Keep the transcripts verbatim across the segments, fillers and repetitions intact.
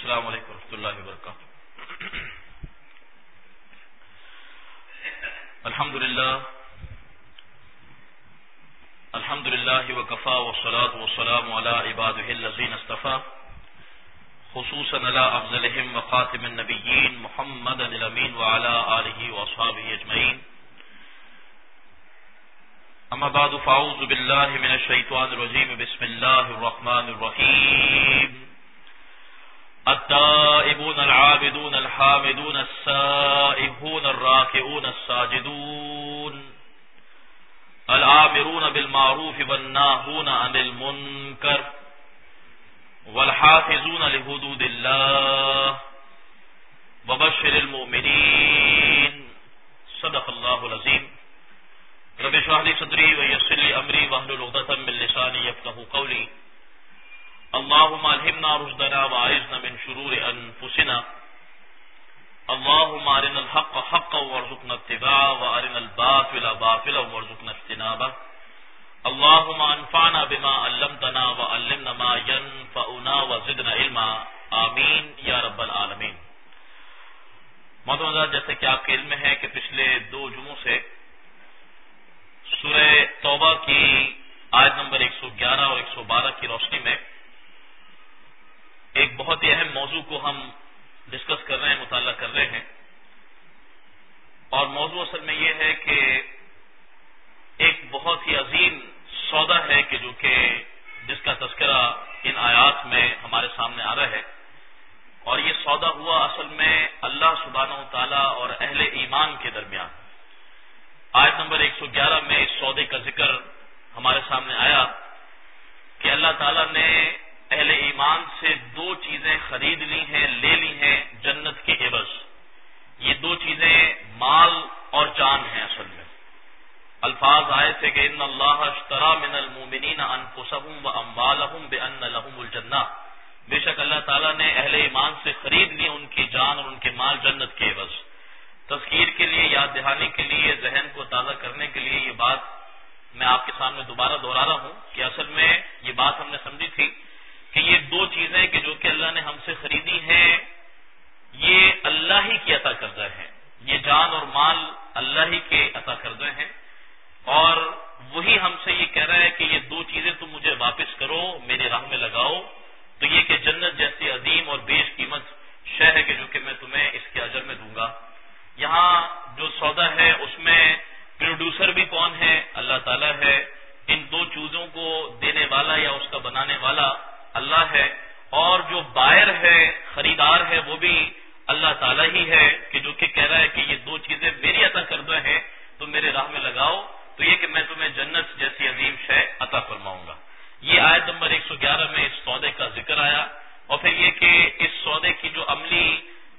السلام علیکم ورحمۃ اللہ وبرکاتہ. الحمد للہ الحمد للہ وکفا والصلاۃ والسلام علی عبادہ الذین اصطفیٰ خصوصا علی افضلہم وخاتم النبیین محمد الامین وعلی آلہ واصحابہ اجمعین. اما بعد فاعوذ باللہ من الشیطان الرجیم. بسم اللہ الرحمن الرحیم. التائبون العابدون الحامدون السائحون الراكعون الساجدون الآمرون بالمعروف والناهون عن المنكر والحافظون لحدود الله وبشر المؤمنين. صدق الله العظيم. رب اشرح لي صدري ويسر لي امري واحلل عقدة من لساني يفقهوا قولي. اللهم الهمنا رشدنا واعذنا من شرور انفسنا. اللهم ارنا الحق حقا وارزقنا اتباعه وارنا الباطل باطلا وارزقنا اجتنابه. اللهم انفعنا بما علمتنا وعلمنا ما ينفعنا وزدنا علما. آمین یا رب العالمین. محترم حضرات، جیسے کہ آپ کے علم میں ہے کہ پچھلے دو جمعوں سے سورہ توبہ کی آیت نمبر ایک سو گیارہ اور ایک سو بارہ کی روشنی میں ایک بہت ہی اہم موضوع کو ہم ڈسکس کر رہے ہیں، مطالعہ کر رہے ہیں. اور موضوع اصل میں یہ ہے کہ ایک بہت ہی عظیم سودا ہے کہ جو کہ جس کا تذکرہ ان آیات میں ہمارے سامنے آ رہا ہے. اور یہ سودا ہوا اصل میں اللہ سبحانہ و تعالیٰ اور اہل ایمان کے درمیان. آیت نمبر ایک سو گیارہ میں اس سودے کا ذکر ہمارے سامنے آیا کہ اللہ تعالیٰ نے اہل ایمان سے دو چیزیں خرید لی ہیں، لے لی ہیں جنت کے عوض. یہ دو چیزیں مال اور جان ہیں. اصل میں الفاظ آئے تھے کہ ان اللہ اشترى من المؤمنین انفسهم واموالهم بان لهم الجنہ. بے شک اللہ تعالیٰ نے اہل ایمان سے خرید لی ان کی جان اور ان کے مال جنت کے عوض. تذکیر کے لیے، یاد دہانی کے لیے، ذہن کو تازہ کرنے کے لیے یہ بات میں آپ کے سامنے دوبارہ دہرا رہا ہوں کہ اصل میں یہ بات ہم نے سمجھی تھی کہ یہ دو چیزیں کہ جو کہ اللہ نے ہم سے خریدی ہیں یہ اللہ ہی کی عطا کردہ ہیں. یہ جان اور مال اللہ ہی کے عطا کردہ ہیں اور وہی ہم سے یہ کہہ رہا ہے کہ یہ دو چیزیں تم مجھے واپس کرو، میری راہ میں لگاؤ. تو یہ کہ جنت جیسی عظیم اور بیش قیمت شے ہے کہ جو کہ میں تمہیں اس کے اجر میں دوں گا. یہاں جو سودا ہے اس میں پروڈیوسر بھی کون ہے؟ اللہ تعالیٰ ہے. ان دو چیزوں کو دینے والا یا اس کا بنانے والا اللہ ہے. اور جو بائر ہے، خریدار ہے، وہ بھی اللہ تعالیٰ ہی ہے کہ جو کہ کہہ رہا ہے کہ یہ دو چیزیں میری عطا کردہ ہیں تو میرے راہ میں لگاؤ تو یہ کہ میں تمہیں جنت جیسی عظیم شے عطا فرماؤں گا. یہ آیت نمبر ایک سو گیارہ میں اس سودے کا ذکر آیا. اور پھر یہ کہ اس سودے کی جو عملی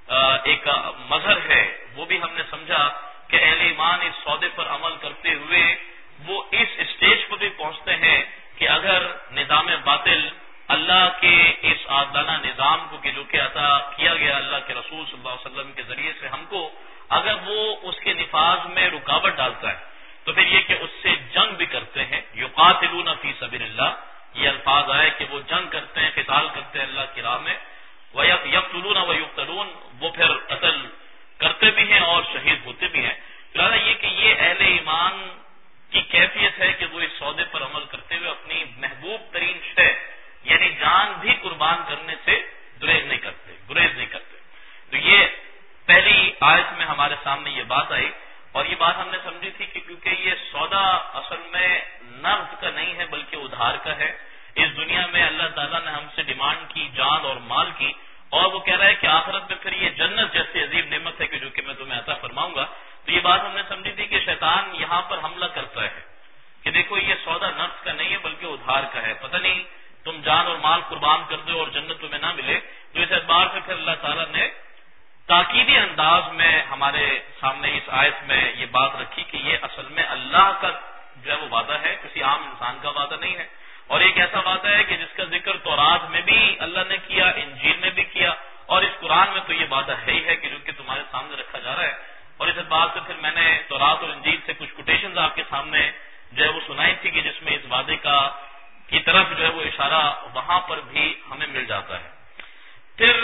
ایک مظہر ہے وہ بھی ہم نے سمجھا کہ اہل ایمان اس سودے پر عمل کرتے ہوئے وہ اس اسٹیج پر بھی پہنچتے ہیں کہ اگر نظام باطل اللہ کے اس عادلانہ نظام کو کہ جو کہ عطا کیا گیا اللہ کے رسول صلی اللہ علیہ وسلم کے ذریعے سے ہم کو، اگر وہ اس کے نفاذ میں رکاوٹ ڈالتا ہے تو پھر یہ کہ اس سے جنگ بھی کرتے ہیں. یقاتلون فی سبیل اللہ، یہ الفاظ آئے کہ وہ جنگ کرتے ہیں، قتال کرتے ہیں اللہ کی راہ میں. وَيَقْتُلُونَ وَيُقْتَلُونَ، وہ پھر قتل کرتے بھی ہیں اور شہید ہوتے بھی ہیں. لہٰذا یہ کہ یہ اہل ایمان کی کیفیت ہے کہ وہ اس سودے پر عمل کرتے ہوئے اپنی محبوب ترین شے یعنی جان بھی قربان کرنے سے گریز نہیں کرتے گریز نہیں کرتے تو یہ پہلی آیت میں ہمارے سامنے یہ بات آئی. اور یہ بات ہم نے سمجھی تھی کہ کیونکہ یہ سودا اصل میں نقد کا نہیں ہے بلکہ ادھار کا ہے. اس دنیا میں اللہ تعالیٰ نے ہم سے ڈیمانڈ کی جان اور مال کی اور وہ کہہ رہا ہے کہ آخرت میں پھر یہ جنت جیسی عظیم نعمت ہے کہ جو کہ میں تمہیں عطا فرماؤں گا. تو یہ بات ہم نے سمجھی تھی کہ شیطان یہاں پر حملہ کرتا ہے کہ دیکھو یہ سودا نفس کا نہیں ہے بلکہ ادھار کا ہے. پتہ نہیں تم جان اور مال قربان کر دو اور جنت تمہیں نہ ملے. تو اس اعتبار سے پھر اللہ تعالیٰ نے تاکیدی انداز میں ہمارے سامنے اس آیت میں یہ بات رکھی کہ یہ اصل میں اللہ کا جو ہے وہ وعدہ ہے، کسی عام انسان کا وعدہ نہیں ہے. اور ایک ایسا وعدہ ہے کہ جس کا ذکر تورات میں بھی اللہ نے کیا، انجیل میں بھی کیا اور اس قرآن میں تو یہ وعدہ ہے ہی ہے کہ جو کہ تمہارے سامنے رکھا جا رہا ہے. اور اس بات سے پھر میں نے تورات اور انجیل سے کچھ کوٹیشنز آپ کے سامنے جو ہے وہ سنائی تھی کہ جس میں اس وعدے کا کی طرف جو ہے وہ اشارہ وہاں پر بھی ہمیں مل جاتا ہے. پھر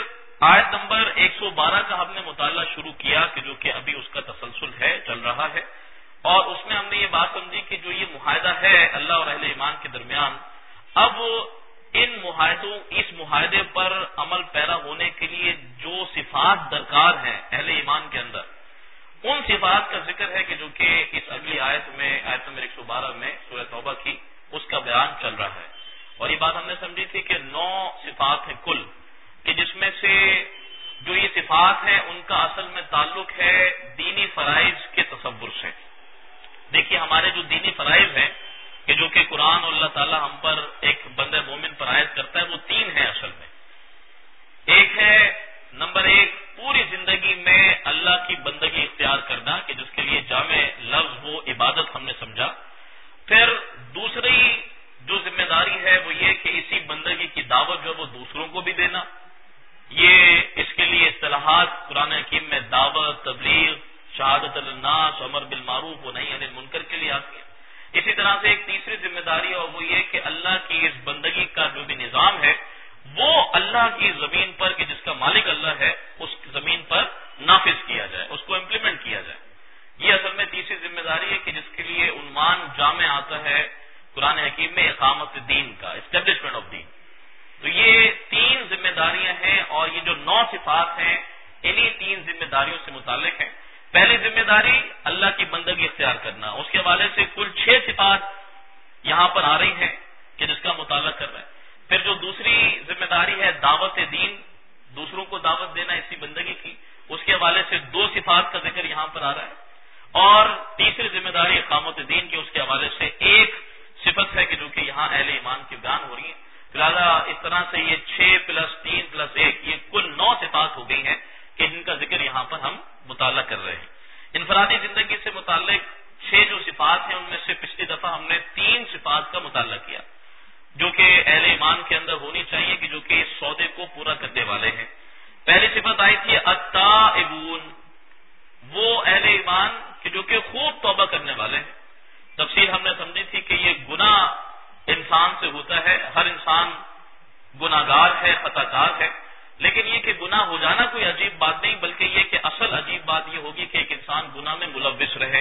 آیت نمبر ایک سو بارہ کا ہم نے مطالعہ شروع کیا کہ جو کہ ابھی اس کا تسلسل ہے، چل رہا ہے، اور اس میں ہم نے یہ بات سمجھی کہ جو یہ معاہدہ ہے اللہ اور اہل ایمان کے درمیان، اب ان معاہدوں اس معاہدے پر عمل پیرا ہونے کے لیے جو صفات درکار ہیں اہل ایمان کے اندر، ان صفات کا ذکر ہے کہ جو کہ اس اگلی آیت میں آیت نمبر ایک سو بارہ میں سورہ توبہ کی اس کا بیان چل رہا ہے. اور یہ بات ہم نے سمجھی تھی کہ نو صفات ہیں کل، کہ جس میں سے جو یہ صفات ہیں ان کا اصل میں تعلق ہے دینی فرائض کے تصور سے. دیکھیے ہمارے جو دینی فرائض ہیں کہ جو کہ قرآن اور اللہ تعالی ہم پر ایک بندہ مومن پر عائد کرتا ہے، وہ تین ہیں اصل میں. ایک ہے نمبر ایک پوری زندگی میں اللہ کی بندگی اختیار کرنا کہ جس کے لیے جامع لفظ وہ عبادت ہم نے سمجھا. پھر دوسری جو ذمہ داری ہے وہ یہ کہ اسی بندگی کی دعوت جو ہے وہ دوسروں کو بھی دینا. یہ اس کے لیے اصطلاحات قرآن حکیم میں دعوت، تبلیغ، شہادت الناس، امر بالمعروف و نہی عن المنکر کے لیے آتی ہے. اسی طرح سے ایک تیسری ذمہ داری اور وہ یہ کہ اللہ کی اس بندگی کا جو بھی نظام ہے وہ اللہ کی زمین پر کہ جس کا مالک اللہ ہے اس زمین پر نافذ کیا جائے، اس کو امپلیمنٹ کیا جائے. یہ اصل میں تیسری ذمہ داری ہے کہ جس کے لیے عنوان جامع آتا ہے قرآن حکیم میں اقامت دین کا، اسٹیبلشمنٹ آف دین. تو یہ تین ذمہ داریاں ہیں اور یہ جو نو صفات ہیں انہی تین ذمہ داریوں سے متعلق ہیں. پہلی ذمہ داری اللہ کی بندگی اختیار کرنا، اس کے حوالے سے کل چھ صفات یہاں پر آ رہی ہیں کہ جس کا مطالعہ کر رہے ہیں. پھر جو دوسری ذمہ داری ہے دعوت دین، دوسروں کو دعوت دینا اسی بندگی کی، اس کے حوالے سے دو صفات کا ذکر یہاں پر آ رہا ہے. اور تیسری ذمہ داری اقامت دین کی، اس کے حوالے سے ایک صفت ہے کہ جو کہ یہاں اہل ایمان کی بیان ہو رہی ہے. لہٰذا اس طرح سے یہ چھ پلس تین پلس ایک یہ کل نو صفات ہو گئی ہیں کہ جن کا ذکر یہاں پر ہم مطالعہ کر رہے ہیں. انفرادی زندگی سے متعلق چھ جو صفات ہیں ان میں سے پچھلی دفعہ ہم نے تین صفات کا مطالعہ کیا جو کہ اہل ایمان کے اندر ہونی چاہیے کہ جو کہ اس سودے کو پورا کرنے والے ہیں. پہلی صفت آئی تھی التائبون، وہ اہل ایمان کہ جو کہ خوب توبہ کرنے والے ہیں. تفصیل ہم نے سمجھی تھی کہ یہ گناہ انسان سے ہوتا ہے، ہر انسان گناہگار ہے، خطا کار ہے، لیکن یہ کہ گناہ ہو جانا کوئی عجیب بات نہیں، بلکہ یہ کہ اصل عجیب بات یہ ہوگی کہ ایک انسان گناہ میں ملوث رہے.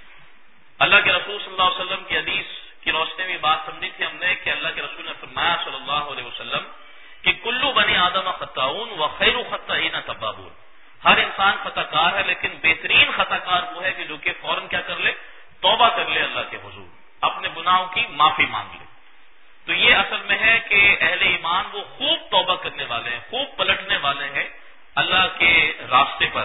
اللہ کے رسول صلی اللہ علیہ وسلم کی حدیث کی روشنی میں بات سمجھی تھی ہم نے کہ اللہ کے رسول نے فرمایا صلی اللہ علیہ وسلم کہ کلو بنی آدم خطاؤن و خیر خطائین توابون، ہر انسان خطا کار ہے لیکن بہترین خطا کار وہ ہے کہ جو کہ فوراً کیا کر لے، توبہ کر لے، اللہ کے حضور اپنے گناہوں کی معافی مانگ لے. تو یہ اصل میں ہے کہ اہل ایمان وہ خوب توبہ کرنے والے ہیں، خوب پلٹنے والے ہیں اللہ کے راستے پر.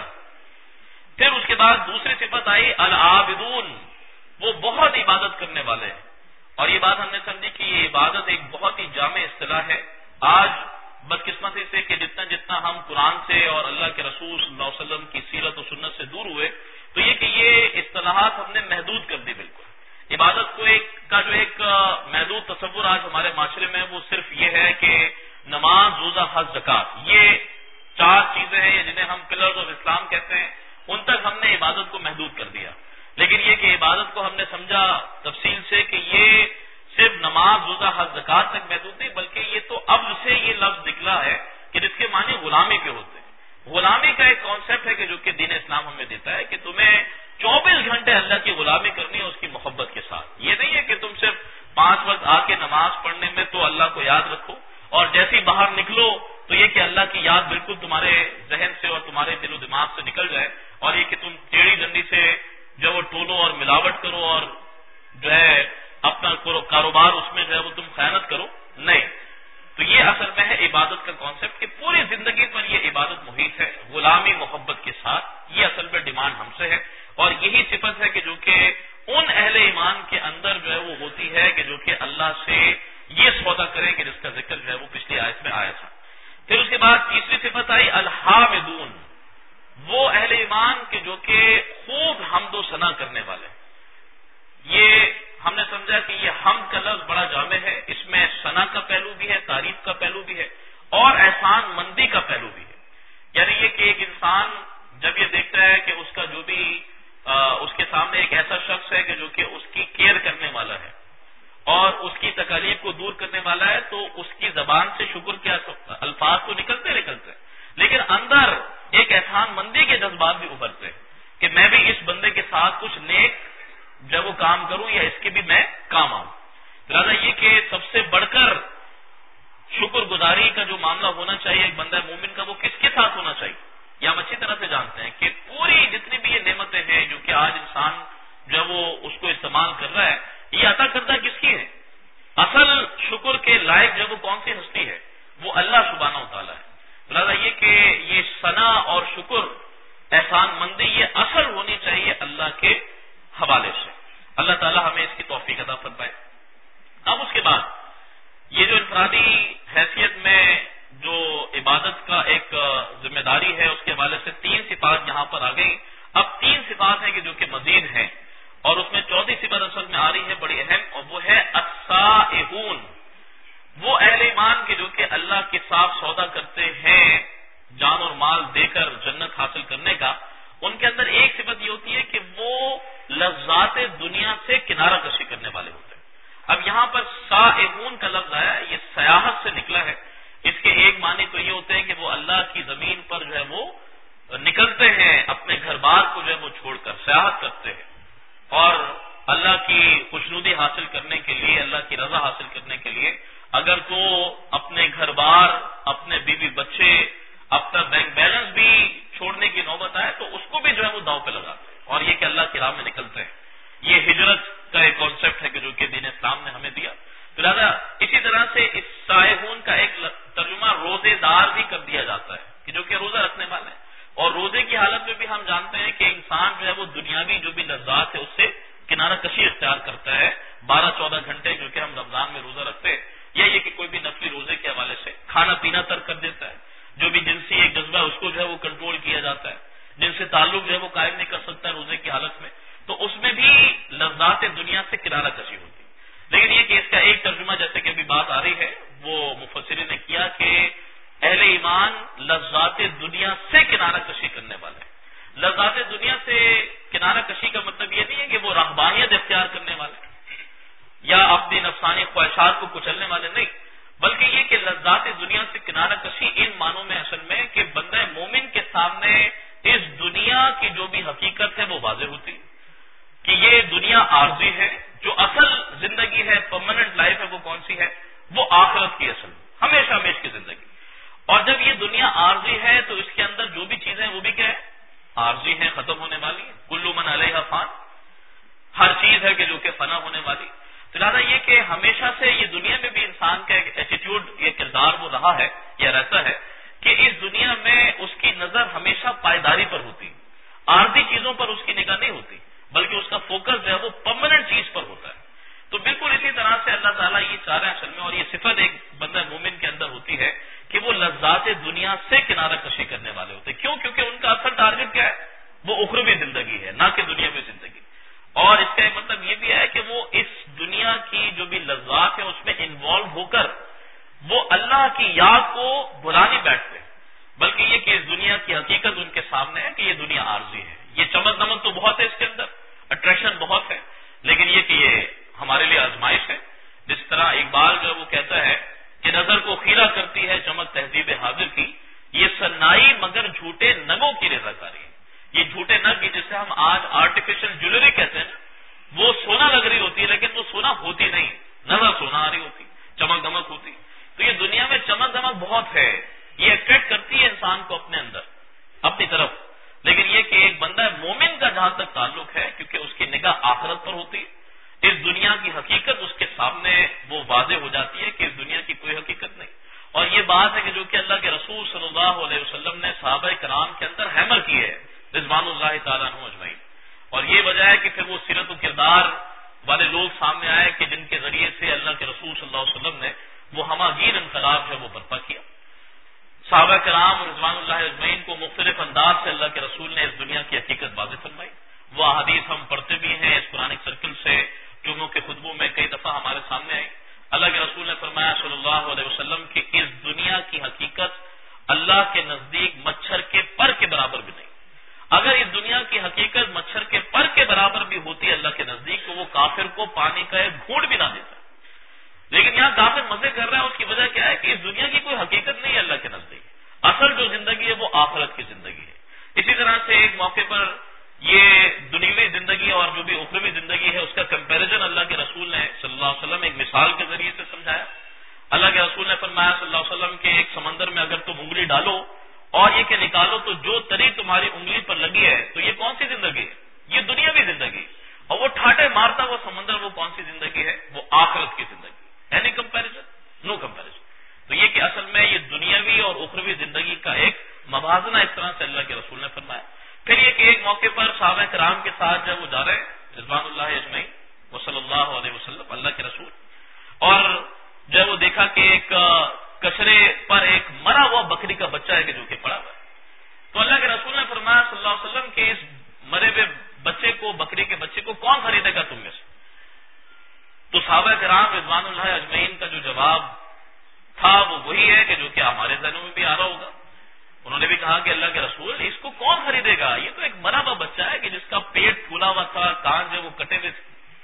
پھر اس کے بعد دوسری صفت آئی العابدون، وہ بہت عبادت کرنے والے ہیں. اور یہ بات ہم نے سمجھی کہ یہ عبادت ایک بہت ہی جامع اصطلاح ہے. آج بدقسمتی سے کہ جتنا جتنا ہم قرآن سے اور اللہ کے رسول صلی اللہ علیہ وسلم کی سیرت و سنت سے دور ہوئے تو یہ کہ یہ اصطلاحات ہم نے محدود کر دی. بالکل عبادت کو ایک کا جو ایک محدود تصور آج ہمارے معاشرے میں وہ صرف یہ ہے کہ نماز، روزہ، حج، زکات، یہ چار چیزیں ہیں جنہیں ہم پلرز آف اسلام کہتے ہیں، ان تک ہم نے عبادت کو محدود کر دیا. لیکن یہ کہ عبادت کو ہم نے سمجھا تفصیل سے کہ یہ صرف نماز، روزہ، حج، زکات تک محدود نہیں، بلکہ یہ تو اب سے یہ لفظ نکلا ہے کہ جس کے معنی غلامی کے ہوتے ہیں. غلامی کا ایک کانسیپٹ ہے کہ جو کہ دین اسلام ہمیں دیتا ہے کہ تمہیں چوبیس گھنٹے اللہ کی غلامی کرنی ہے اس کی محبت کے ساتھ. یہ نہیں ہے کہ تم صرف پانچ وقت آ کے نماز پڑھنے میں تو اللہ کو یاد رکھو اور جیسے ہی باہر نکلو تو یہ کہ اللہ کی یاد بالکل تمہارے ذہن سے اور تمہارے دل و دماغ سے نکل جائے اور یہ کہ تم ٹیڑھی ڈنڈی سے جو وہ ٹولو اور ملاوٹ کرو اور جو ہے اپنا کاروبار اس میں جو ہے وہ تم خیانت کرو. نہیں، تو یہ اصل میں ہے عبادت کا کانسیپٹ کہ پوری زندگی پر یہ عبادت محیط ہے غلامی محبت کے ساتھ. یہ اصل میں ڈیمانڈ ہم سے ہے اور یہی صفت ہے کہ جو کہ ان اہل ایمان کے اندر جو ہے وہ ہوتی ہے کہ جو کہ اللہ سے یہ سودا کریں کہ جس کا ذکر جو ہے وہ پچھلی آیت میں آیا تھا. پھر اس کے بعد تیسری صفت آئی الحامدون، وہ اہل ایمان کے جو کہ خوب حمد و ثنا کرنے والے. یہ ہم نے سمجھا کہ یہ حمد کا لفظ بڑا جامع ہے، اس میں ثنا کا پہلو بھی ہے، تعریف کا پہلو بھی ہے اور احسان مندی کا پہلو بھی ہے. یعنی یہ کہ ایک انسان جب یہ دیکھتا ہے کہ اس کا جو بھی آ, اس کے سامنے ایک ایسا شخص ہے کہ جو کہ اس کی کیئر کرنے والا ہے اور اس کی تکالیف کو دور کرنے والا ہے تو اس کی زبان سے شکر کیا الفاظ تو نکلتے نکلتے لیکن اندر ایک احسان مندی کے جذبات بھی ابھرتے ہیں کہ میں بھی اس بندے کے ساتھ کچھ نیک جب وہ کام کروں یا اس کے بھی میں کام آؤں. لہٰذا یہ کہ سب سے بڑھ کر شکر گزاری کا جو معاملہ ہونا چاہیے ایک بندہ مومن کا، وہ کس کے ساتھ ہونا چاہیے؟ یہ ہم اچھی طرح سے جانتے ہیں کہ پوری جتنی بھی یہ نعمتیں ہیں جو کہ آج انسان جو وہ اس کو استعمال کر رہا ہے، یہ عطا کردہ کس کی ہے؟ اصل شکر کے لائق جو وہ کون سی ہستی ہے؟ وہ اللہ سبحانہ و تعالیٰ ہے. لہٰذا یہ کہ یہ ثنا اور شکر احسان مندی یہ اصل ہونی چاہیے اللہ کے حوالے سے. اللہ تعالیٰ ہمیں اس کی توفیق عطا فرمائے. اب اس کے بعد یہ جو انفرادی حیثیت میں جو عبادت کا ایک ذمہ داری ہے اس کے حوالے سے تین صفات یہاں پر آ گئی. اب تین صفات ہیں کہ جو کہ مزید ہیں، اور اس میں چوتھی صفت اصل میں آ رہی ہے بڑی اہم، اور وہ ہے السائحون، وہ اہل ایمان کے جو کہ اللہ کے ساتھ سودا کرتے ہیں جان اور مال دے کر جنت حاصل کرنے کا. ان کے اندر ایک صفت یہ ہوتی ہے کہ وہ لذات دنیا سے کنارہ کشی کرنے والے ہوتے ہیں. اب یہاں پر سائحون کا لفظ آیا، یہ سیاحت سے نکلا ہے. اس کے ایک معنی تو یہ ہوتے ہیں کہ وہ اللہ کی زمین پر جو ہے وہ نکلتے ہیں، اپنے گھر بار کو جو ہے وہ چھوڑ کر سیاحت کرتے ہیں، اور اللہ کی خوشنودی حاصل کرنے کے لیے، اللہ کی رضا حاصل کرنے کے لیے اگر تو اپنے گھر بار، اپنے بیوی بچے، اپنا بینک بیلنس بھی چھوڑنے کی نوبت آئے تو اس کو بھی جو ہے وہ داؤ پہ لگاتے ہیں، اور یہ کہ اللہ کی راہ میں نکلتے ہیں. یہ ہجرت کا ایک کانسیپٹ ہے کہ جو کہ دین اسلام نے ہمیں دیا. لہٰذا اسی طرح سے اس سائحون کا ایک ترجمہ روزے دار بھی کر دیا جاتا ہے کہ جو کہ روزہ رکھنے والے ہیں. اور روزے کی حالت میں بھی ہم جانتے ہیں کہ انسان جو ہے وہ دنیاوی جو بھی لذات ہے اس سے کنارہ کشی اختیار کرتا ہے. بارہ چودہ گھنٹے جو کہ ہم رمضان میں روزہ رکھتے ہیں، یا یہ کہ کوئی بھی نفلی روزے کے حوالے سے کھانا پینا ترک کر دیتا ہے. جو بھی جنسی ایک جذبہ اس کو جو ہے وہ کنٹرول کیا جاتا ہے، جن سے تعلق جو ہے وہ قائم نہیں کر سکتا ہے روزے کی حالت میں، تو اس میں بھی لذات دنیا سے کنارہ کشی ہوتی ہے. لیکن یہ کہ اس کا ایک ترجمہ جیسے کہ ابھی بات آ رہی ہے وہ مفسرین نے کیا کہ اہل ایمان لذات دنیا سے کنارہ کشی کرنے والے ہیں. لذات دنیا سے کنارہ کشی کا مطلب یہ نہیں ہے کہ وہ رہبانیت اختیار کرنے والے یا اپنی نفسانی خواہشات کو کچلنے والے، نہیں، بلکہ یہ کہ لذات دنیا سے کنارہ کشی ان معنوں میں اصل میں کہ بندہ مومن کے سامنے اس دنیا کی جو بھی حقیقت ہے وہ واضح ہوتی ہے کہ یہ دنیا عارضی ہے. جو اصل زندگی ہے، پرماننٹ لائف ہے، وہ کون سی ہے؟ وہ آخرت کی اصل ہمیشہ ہمیشہ کی زندگی. اور جب یہ دنیا عارضی ہے تو اس کے اندر جو بھی چیزیں وہ بھی کیا ہے؟ عارضی ہیں، ختم ہونے والی ہے. کل من علیہا فان، ہر چیز ہے کہ جو کہ فنا ہونے والی. تو لہٰذا یہ کہ ہمیشہ سے یہ دنیا میں بھی انسان کا ایک ایٹیٹیوڈ، یہ کردار وہ رہا ہے یا رہتا ہے کہ اس دنیا میں اس کی نظر ہمیشہ پائیداری پر ہوتی، عارضی چیزوں پر اس کی نگاہ نہیں ہوتی، بلکہ اس کا فوکس جو ہے وہ پرماننٹ چیز پر ہوتا ہے. تو بالکل اسی طرح سے اللہ تعالیٰ یہ چاہ رہے ہیں اصل میں، اور یہ صفت ایک بندہ مومن کے اندر ہوتی ہے کہ وہ لذات دنیا سے کنارہ کشی کرنے والے ہوتے ہیں. کیوں؟ کیونکہ ان کا اصل ٹارگٹ کیا ہے؟ وہ اخروی زندگی ہے، نہ کہ دنیاوی زندگی. اور اس کا ایک مطلب یہ بھی ہے کہ وہ اس دنیا کی جو بھی لذات ہیں اس میں انوالو ہو کر وہ اللہ کی یاد کو بھلا نہیں بیٹھتے، بلکہ یہ کہ اس دنیا کی حقیقت ان کے سامنے ہے کہ یہ دنیا عارضی ہے. یہ چمک دمک تو بہت ہے، اس کے اندر اٹریکشن بہت ہے، لیکن یہ کہ یہ ہمارے لیے آزمائش ہے. جس طرح اقبال جو وہ کہتا ہے کہ نظر کو خیرہ کرتی ہے چمک تہذیب حاضر کی، یہ سنائی مگر جھوٹے نگوں کی رضا کاری. یہ جھوٹے نگ کی جسے ہم آج آرٹیفیشل جویلری کہتے ہیں نا، وہ سونا لگ رہی ہوتی ہے لیکن وہ سونا ہوتی نہیں، نظر سونا آ رہی ہوتی، چمک دمک ہوتی. تو یہ دنیا میں چمک دمک بہت ہے، یہ اٹریکٹ کرتی ہے انسان کو اپنے اندر اپنی طرف. لیکن یہ کہ ایک بندہ مومن کا جہاں تک تعلق ہے، کیونکہ اس کی نگاہ آخرت پر ہوتی، اس دنیا کی حقیقت اس کے سامنے وہ واضح ہو جاتی ہے کہ اس دنیا کی کوئی حقیقت نہیں. اور یہ بات ہے کہ جو کہ اللہ کے رسول صلی اللہ علیہ وسلم نے صحابہ کرام کے اندر ہیمر کی ہے رضوان اللہ تعالیٰ عنہ اجمعین. اور یہ وجہ ہے کہ پھر وہ سیرت و کردار والے لوگ سامنے آئے کہ جن کے ذریعے سے اللہ کے رسول صلی اللہ علیہ وسلم نے وہ ہماگیر انقلاب جو وہ برپا کیا. صحابہ کرام رضوان اللہ اجمعین کو مختلف انداز سے اللہ کے رسول نے اس دنیا کی حقیقت واضح فرمائی. وہ احادیث ہم پڑھتے بھی ہیں اس قرآنک سرکل سے، جمعوں کے خطبوں میں کئی دفعہ ہمارے سامنے آئی. اللہ کے رسول نے فرمایا صلی اللہ علیہ وسلم کہ اس دنیا کی حقیقت اللہ کے نزدیک مچھر کے پر کے برابر بھی نہیں. اگر اس دنیا کی حقیقت مچھر کے پر کے برابر بھی ہوتی ہے اللہ کے نزدیک تو وہ کافر کو پانی کا ایک گھونٹ بھی نہ دیتا. لیکن یہاں کافر مزے کر رہا ہے، اس کی وجہ کیا ہے کہ اس دنیا کی کوئی حقیقت نہیں ہے اللہ کے نزدیک. اصل جو زندگی ہے وہ آخرت کی زندگی ہے. اسی طرح سے ایک موقع پر یہ دنیوی زندگی اور جو بھی اخروی زندگی ہے اس کا کمپیریزن اللہ کے رسول نے صلی اللہ علیہ وسلم ایک مثال کے ذریعے سے سمجھایا. اللہ کے رسول نے فرمایا صلی اللہ علیہ وسلم کہ ایک سمندر میں اگر تم انگلی ڈالو اور یہ کہ نکالو تو جو تری تمہاری انگلی پر لگی ہے تو یہ کون سی زندگی ہے؟ یہ دنیاوی زندگی. اور وہ ٹھاٹے مارتا وہ سمندر وہ کون سی زندگی ہے؟ وہ آخرت کی زندگی. Any comparison? No comparison. تو یہ کہ اصل میں یہ دنیاوی اور اخروی زندگی کا ایک موازنہ اس طرح سے اللہ کے رسول نے فرمایا. پھر یہ کہ ایک موقع پر صحابہ کرام کے ساتھ جب وہ جا رہے ہیں رضوان اللہ اجمعین وہ صلی اللہ علیہ وسلم اللہ کے رسول، اور جب وہ دیکھا کہ ایک کچرے پر ایک مرا ہوا بکری کا بچہ ہے کہ جو کہ پڑا ہوا ہے، تو اللہ کے رسول نے فرمایا صلی اللہ علیہ وسلم کہ اس مرے ہوئے بچے کو، بکری کے بچے کو کون خریدے گا تم میں سے؟ تو صحابہ کرام رضوان اللہ اجمعین کا جو جواب تھا وہ وہی ہے کہ جو کہ ہمارے ذہنوں میں بھی آ رہا ہوگا. انہوں نے بھی کہا کہ اللہ کے رسول اس کو کون خریدے گا؟ یہ تو ایک مرا ہوا بچہ ہے کہ جس کا پیٹ پھولا ہوا تھا، کان جو وہ کٹے ہوئے تھے.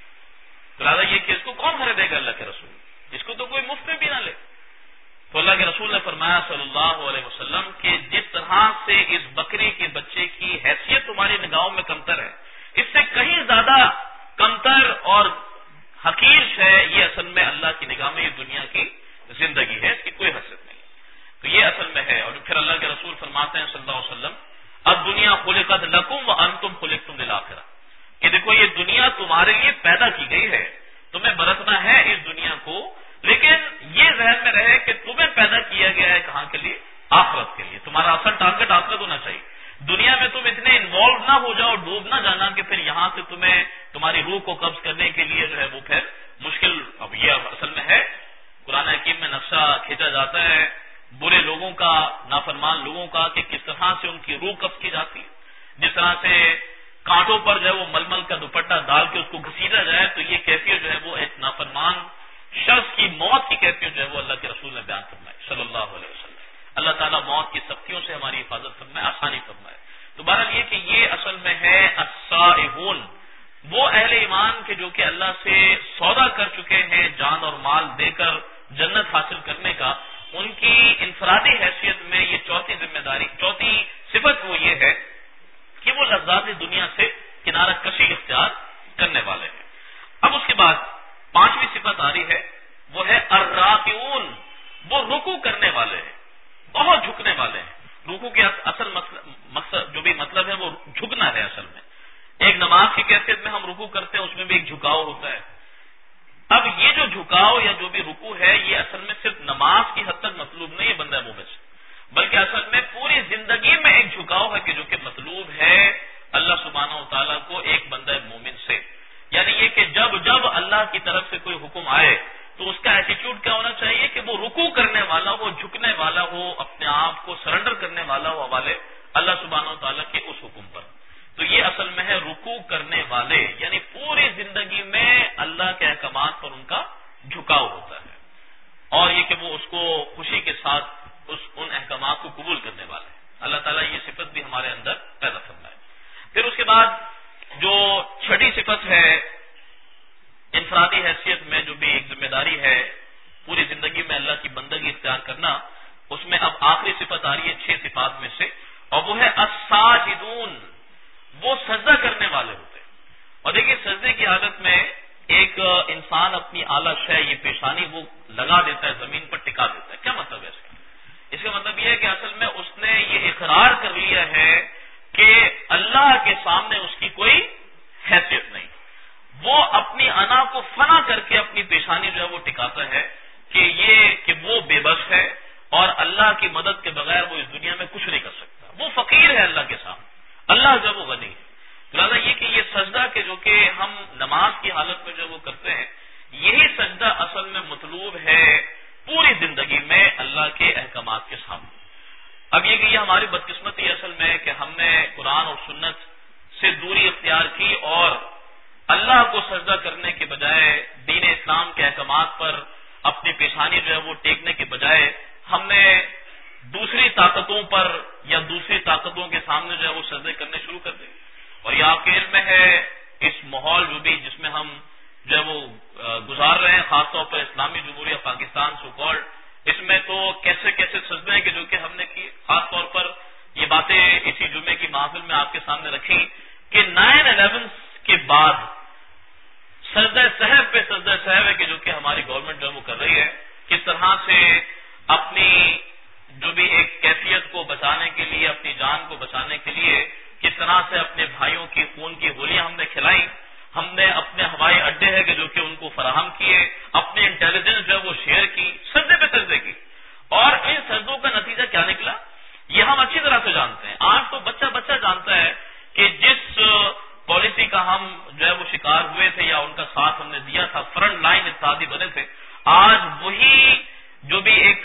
تو لہٰذا یہ کہ اس کو کون خریدے گا اللہ کے رسول؟ اس کو تو کوئی مفت میں بھی نہ لے. تو اللہ کے رسول نے فرمایا صلی اللہ علیہ وسلم کہ جس طرح سے اس بکری کے بچے کی حیثیت تمہاری نگاہوں میں کمتر ہے، اس سے کہیں زیادہ کمتر اور حقیر ہے یہ اصل میں اللہ کی نگاہ میں یہ دنیا کی زندگی ہے، اس کی کوئی حیثیت نہیں. تو یہ اصل میں ہے. اور پھر اللہ کے رسول فرماتے ہیں صلی اللہ علیہ وسلم اب دنیا خلقت لکم وانتم خلقتم للآخرہ، کہ دیکھو یہ دنیا تمہارے لیے پیدا کی گئی ہے، تمہیں برتنا ہے اس دنیا کو، لیکن یہ ذہن میں رہے کہ تمہیں پیدا کیا گیا ہے کہاں کے لیے؟ آخرت کے لیے. تمہارا اصل ٹارگٹ آخرت ہونا چاہیے. دنیا میں تم اتنے انوالو نہ ہو جاؤ، ڈوب نہ جانا کہ پھر یہاں سے تمہیں تمہاری روح کو قبض کرنے کے لیے جو ہے وہ پھر مشکل. اب یہ اصل میں ہے قرآن حکیم میں نقشہ کھینچا جاتا ہے برے لوگوں کا، نافرمان لوگوں کا، کہ کس طرح سے ان کی روح قبض کی جاتی ہے. جس طرح سے کانٹوں پر جو ہے وہ ململ کا دوپٹہ ڈال کے اس کو گھسیٹا جائے، تو یہ کیفیت جو ہے وہ ایک نافرمان شخص کی موت کی کیفیت جو ہے وہ اللہ کے رسول نے بیان فرمائی صلی اللہ علیہ وسلم. اللہ تعالیٰ موت کی سختیوں سے ہماری حفاظت فرمائے، آسانی فرمائے. تو بہرحال یہ کہ یہ اصل میں ہے السائحون، وہ اہل ایمان کے جو کہ اللہ سے سودا کر چکے ہیں جان اور مال دے کر جنت حاصل کرنے کا. ان کی انفرادی حیثیت میں یہ چوتھی ذمہ داری، چوتھی صفت وہ یہ ہے کہ وہ لذات دنیا سے کنارہ کشی اختیار کرنے والے ہیں. اب اس کے بعد پانچویں صفت آ رہی ہے، وہ ہے الراکعون، وہ رکوع کرنے والے ہیں، بہت جھکنے والے ہیں. رکوع کے اصل مقصد جو بھی مطلب ہے وہ جھکنا ہے. اصل میں ایک نماز کی کیفیت میں ہم رکوع کرتے ہیں، اس میں بھی ایک جھکاؤ ہوتا ہے. اب یہ جو جھکاؤ یا جو بھی رکوع ہے یہ اصل میں صرف نماز کی حد تک مطلوب نہیں ہے بندہ مومن سے، بلکہ اصل میں پوری زندگی میں ایک جھکاؤ ہے کہ جو کہ مطلوب ہے اللہ سبحانہ و تعالیٰ کو ایک بندہ مومن سے. یعنی یہ کہ جب جب اللہ کی طرف سے کوئی حکم آئے تو اس کا ایٹیٹیوڈ کیا ہونا چاہیے کہ وہ رکوع کرنے والا ہو، جھکنے والا ہو، اپنے آپ کو سرنڈر کرنے والا ہو حوالے اللہ سبحانہ و تعالیٰ کے اس حکم پر. تو یہ اصل میں ہے رکوع کرنے والے، یعنی پوری زندگی میں اللہ کے احکامات پر ان کا جھکاؤ ہوتا ہے، اور یہ کہ وہ اس کو خوشی کے ساتھ اس ان احکامات کو قبول کرنے والے ہیں. اللہ تعالیٰ یہ صفت بھی ہمارے اندر پیدا فرمائے. پھر اس کے بعد جو چھٹی صفت ہے انفرادی حیثیت میں جو بھی ایک ذمہ داری ہے پوری زندگی میں اللہ کی بندگی اختیار کرنا، اس میں اب آخری صفت آ رہی ہے چھ صفات میں سے، اور وہ ہے الساجدون، وہ سجدہ کرنے والے ہوتے ہیں. اور دیکھیے سجدے کی حالت میں ایک انسان اپنی اعلیٰ شے یہ پیشانی وہ لگا دیتا ہے، زمین پر ٹکا دیتا ہے. کیا مطلب ہے اس کا؟ اس کا مطلب یہ ہے کہ اصل میں اس نے یہ اقرار کر لیا ہے کہ اللہ کے سامنے اس کی کوئی حیثیت نہیں. وہ اپنی انا کو فنا کر کے اپنی پیشانی جو ہے وہ ٹکاتا ہے کہ یہ کہ وہ بے بس ہے اور اللہ کی مدد کے بغیر وہ اس دنیا میں کچھ نہیں کر سکتا. وہ فقیر ہے اللہ کے سامنے، اللہ جو وہ غنی ہے. لہٰذا یہ کہ یہ سجدہ کے جو کہ ہم نماز کی حالت میں جو وہ کرتے ہیں، یہی سجدہ اصل میں مطلوب ہے پوری زندگی میں اللہ کے احکامات کے سامنے. اب یہ کہ یہ ہماری بدقسمتی اصل میں کہ ہم نے قرآن اور سنت سے دوری اختیار کی اور اللہ کو سجدہ کرنے کے بجائے دین اسلام کے احکامات پر اپنی پیشانی جو ہے وہ ٹیکنے کے بجائے ہم نے دوسری طاقتوں پر یا دوسری طاقتوں کے سامنے جو ہے وہ سجدے کرنے شروع کر دیں. اور یہ آپ کے علم میں ہے اس ماحول جو بھی جس میں ہم جو ہے وہ گزار رہے ہیں، خاص طور پر اسلامی جمہوریہ پاکستان سو کالڈ، اس میں تو کیسے کیسے سجدے ہیں کہ جو کہ ہم نے کیے. خاص طور پر یہ باتیں اسی جمعے کی محفل میں آپ کے سامنے رکھی کہ نائن الیون کے بعد سجدہ صحب پہ سجدہ صحب ہے کہ جو کہ ہماری گورنمنٹ جو وہ کر رہی ہے، کس طرح سے اپنی جو بھی ایک کیفیت کو بچانے کے لیے، اپنی جان کو بچانے کے لیے کس طرح سے اپنے بھائیوں کی خون کی ہولیاں ہم نے کھلائیں، ہم نے اپنے ہوائی اڈے ہیں کہ جو کہ ان کو فراہم کیے، اپنے انٹیلیجنس جو ہے وہ شیئر کی، سجدے پہ سجدے کی، اور ان سجدوں کا نتیجہ کیا نکلا یہ ہم اچھی طرح سے جانتے ہیں۔ آج تو بچہ بچہ جانتا ہے کہ جس پالیسی کا ہم جو ہے وہ شکار ہوئے تھے یا ان کا ساتھ ہم نے دیا تھا، فرنٹ لائن اتحادی بنے تھے، آج وہی جو بھی ایک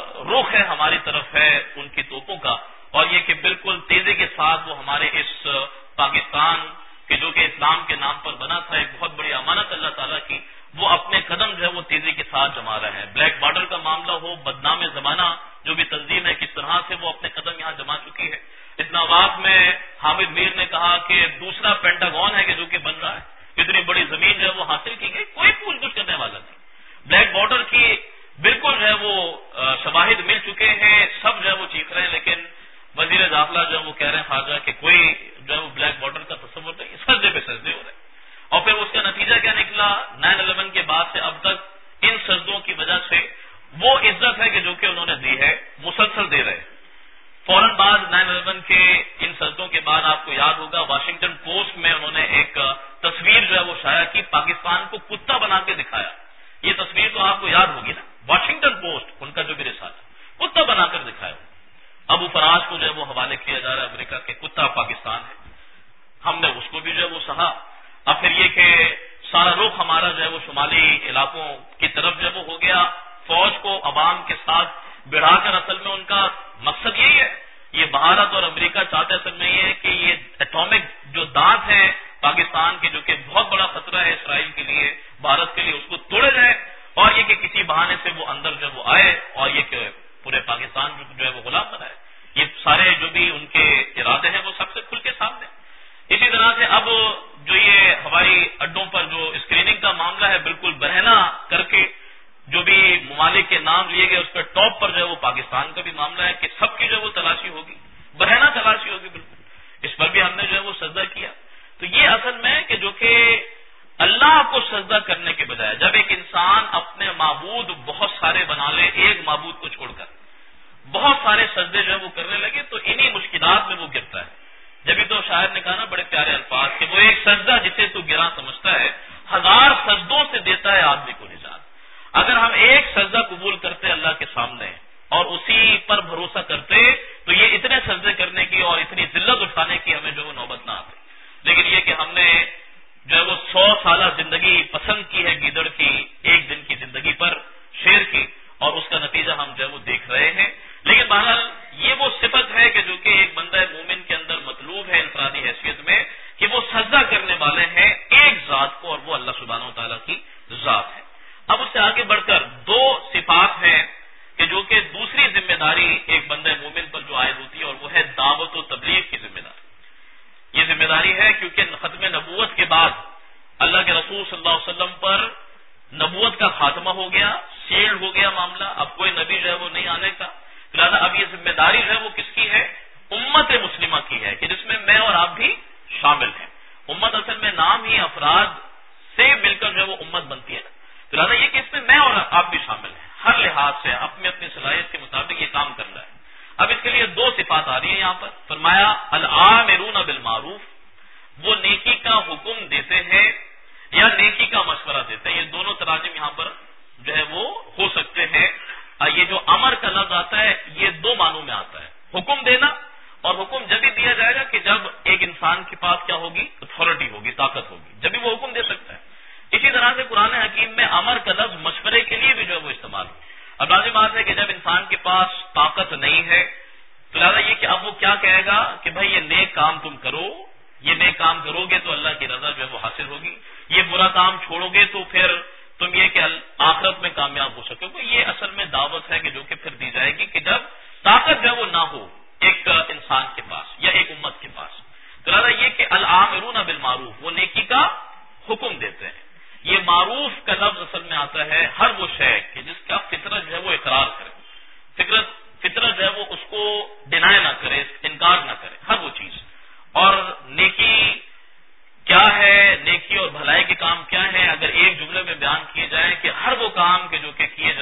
رخ ہے ہماری طرف ہے ان کی توپوں کا، اور یہ کہ بالکل تیزی کے ساتھ وہ ہمارے اس پاکستان کہ جو کہ اسلام کے نام پر بنا تھا، ایک بہت بڑی امانت اللہ تعالیٰ کی، وہ اپنے قدم جو ہے وہ تیزی کے ساتھ جما رہے ہیں۔ بلیک بارڈر کا معاملہ ہو، بدنام زمانہ جو بھی تنظیم ہے کس طرح سے وہ اپنے قدم یہاں جما چکی ہے۔ اسلام آباد میں حامد میر نے کہا کہ دوسرا پینٹاگون ہے کہ جو کہ بن رہا ہے، اتنی بڑی زمین جو ہے وہ حاصل کی گئی، کوئی پوچھ گچھ کرنے والا نہیں۔ بلیک بارڈر کی بالکل جو ہے وہ شواہد مل چکے ہیں، سب جو ہے وہ چیخ رہے ہیں، لیکن وزیر داخلہ جو ہے وہ کہہ رہے ہیں خارجہ کہ کوئی جو ہے وہ بلیک بارڈر کا تصور نہیں، سجدے پہ سجدے ہو رہے ہیں۔ اور پھر اس کا نتیجہ کیا نکلا، نائن الیون کے بعد سے اب تک ان سجدوں کی وجہ سے وہ عزت ہے کہ جو کہ انہوں نے دی ہے مسلسل دے رہے ہیں۔ فوراً بعد نائن الیون کے ان سجدوں کے بعد آپ کو یاد ہوگا واشنگٹن پوسٹ میں انہوں نے ایک تصویر جو ہے وہ شائع کی، پاکستان کو کتا بنا کے دکھایا۔ یہ تصویر تو آپ کو یاد ہوگی نا، واشنگٹن پوسٹ ان کا جو بھی رسالہ، کتا بنا کر دکھایا۔ ابو فراز کو جو ہے وہ حوالے کیا جا رہا ہے امریکہ کے، کتا پاکستان ہے، ہم نے اس کو بھی جو ہے وہ سہا۔ اب پھر یہ کہ سارا رخ ہمارا جو ہے وہ شمالی علاقوں کی طرف جو ہے وہ ہو گیا، فوج کو عوام کے ساتھ بڑھا کر، اصل میں ان کا مقصد یہی ہے، یہ بھارت اور امریکہ چاہتے اصل میں یہ ہے کہ یہ ایٹامک جو دانت ہے پاکستان کے جو کہ بہت بڑا خطرہ ہے اسرائیل کے لیے، بھارت کے لیے، اس کو توڑے جائے، اور یہ کہ کسی بہانے سے وہ اندر جو وہ آئے اور یہ کہ پورے پاکستان جو ہے وہ غلام بنائے۔ یہ سارے جو بھی ان کے ارادے ہیں وہ سب سے کھل کے سامنے۔ اسی طرح سے اب جو یہ ہوائی اڈوں پر جو اسکریننگ کا معاملہ ہے، بالکل برہنہ کر کے جو بھی ممالک کے نام لیے گئے اس پہ ٹاپ پر جو ہے وہ پاکستان کا بھی معاملہ ہے کہ سب کی جو ہے وہ تلاشی ہوگی، برہنہ تلاشی ہوگی، بالکل اس پر بھی ہم نے جو ہے وہ سجدہ کیا۔ تو یہ اصل میں کہ جو کہ اللہ کو سجدہ کرنے کے بجائے جب ایک انسان اپنے معبود بہت سارے بنا لے، ایک معبود کو چھوڑ کر بہت سارے سجدے جو ہے وہ کرنے لگے، تو انہی مشکلات میں وہ گرتا ہے۔ جبھی تو شاعر نے کہا نا بڑے پیارے الفاظ کہ وہ ایک سجدہ جسے تو گراں سمجھتا ہے، ہزار سجدوں سے دیتا ہے آدمی کو نجات۔ اگر ہم ایک سجدہ قبول کرتے اللہ کے سامنے اور اسی پر بھروسہ کرتے تو یہ اتنے سجدے کرنے کی اور اتنی ذلت اٹھانے کی ہمیں جو وہ نوبت نہ آتی۔ لیکن یہ کہ ہم نے جو ہے وہ سو سالہ زندگی پسند کی ہے گیدڑ کی ایک دن کی زندگی پر شیر کی، اور اس کا نتیجہ ہم جو ہے وہ دیکھ رہے ہیں۔ لیکن بہرحال یہ وہ صفت ہے کہ جو کہ ایک بندہ مومن کے اندر مطلوب ہے انفرادی حیثیت میں، کہ وہ سجدہ کرنے والے ہیں ایک ذات کو، اور وہ اللہ سبحانہ و تعالیٰ کی ذات ہے۔ اب اس سے آگے بڑھ کر دو صفات ہیں کہ جو کہ دوسری ذمہ داری ایک بندہ مومن پر جو عائد ہوتی ہے، اور وہ ہے دعوت و تبلیغ کی ذمہ داری۔ یہ ذمہ داری ہے کیونکہ ختم نبوت کے بعد اللہ کے رسول صلی اللہ علیہ وسلم پر نبوت کا خاتمہ ہو گیا، سیل ہو گیا معاملہ، اب کوئی نبی جو ہے وہ نہیں آنے کا، لہٰذا اب یہ ذمہ داری جو ہے وہ کس کی ہے؟ امت مسلمہ کی ہے، کہ جس میں میں اور آپ بھی شامل ہیں۔ امت اصل میں نام ہی افراد سے مل کر جو ہے وہ امت بنتی ہے نا، تو لہٰذا یہ کہ اس میں میں اور آپ بھی شامل ہیں، ہر لحاظ سے اپنی اپنی صلاحیت کے مطابق یہ کام کرنا ہے۔ اب اس کے لیے دو صفات آ رہی ہیں یہاں پر، فرمایا العامرون بالمعروف، وہ نیکی کا حکم دیتے ہیں یا نیکی کا مشورہ دیتے ہیں۔ یہ دونوں تراجم یہاں پر جو ہے وہ ہو سکتے ہیں۔ یہ جو امر کا لفظ آتا ہے یہ دو معنوں میں آتا ہے، حکم دینا، اور حکم جب ہی دیا جائے گا کہ جب ایک انسان کے پاس کیا ہوگی؟ اتھارٹی ہوگی، طاقت ہوگی، جب ہی وہ حکم دے سکتا ہے۔ اسی طرح سے قرآن حکیم میں امر کا لفظ مشورے کے لیے بھی جو ہے وہ استعمال ہو۔ اب لازم بات ہے کہ جب انسان کے پاس طاقت نہیں ہے تو لہٰذا یہ کہ اب وہ کیا کہے گا کہ بھائی یہ نیک کام تم کرو، یہ نیک کام کرو گے تو اللہ کی رضا جو ہے وہ حاصل ہوگی، یہ برا کام چھوڑو گے تو پھر تم یہ کہ آخرت میں کامیاب ہو سکو گے۔ یہ اصل میں دعوت ہے کہ جو کہ پھر دی جائے گی کہ جب طاقت جو ہے وہ نہ ہو ایک انسان کے پاس یا ایک امت کے پاس، تو لہٰذا یہ کہ العامرون بالمعروف، وہ نیکی کا حکم دیتے ہیں۔ یہ معروف کا لفظ اصل میں آتا ہے ہر وہ شے کہ جس کا فطرت جو ہے وہ اقرار کرے، فطرت فطرت جو ہے وہ اس کو ڈینائی نہ کرے، انکار